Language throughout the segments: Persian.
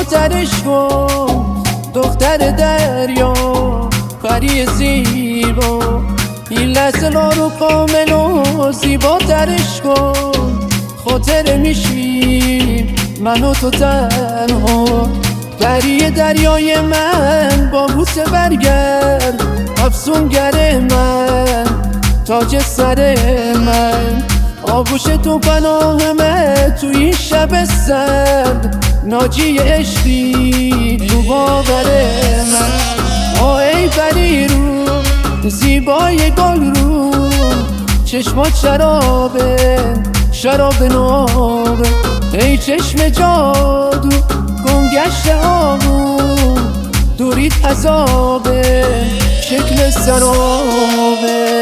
زیباترش کن دختر دریا، پری زیبا. این لحظه رو کامل و زیباترش کن، خاطر میشیم من و تو تنها. پری دریای من با بوسه برگرد، افسونگر من، تاج سر من. آغوش تو پناهمه تو این شب سرد، ناجی عشقی تو باور من. ای پری رو، زیبای گل رو، چشمات شرابه، شراب نابه. ای چشم جادو، گمگشت آهو، دوریت عذابه، شکل سرابه.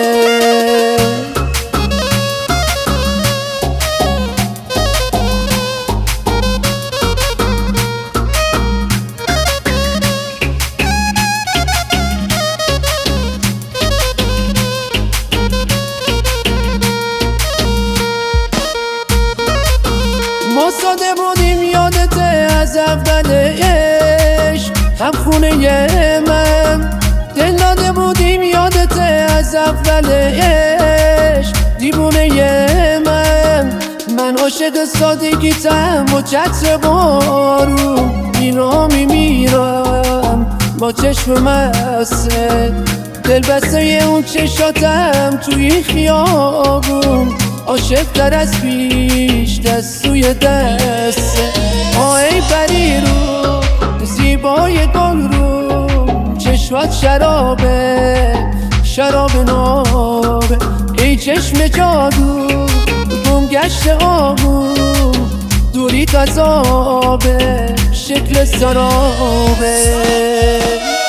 ما ساده بودیم یادته از اول عشق، هم خونه من. دل داده بودیم یادته از اول عشق، دیوونه من. من عاشق سادگیتم و چتر بارون، میمیرم با چشم مسته. دل بسته اون چشاتم توی خیابون، عاشق تر از پیش دست توی دسته. ای پری رو، زیبای گل رو، چشمات شرابه، شراب نابه. ای چشم جادو، گمگشت آهو، دوریت عذابه، شکل سرابه.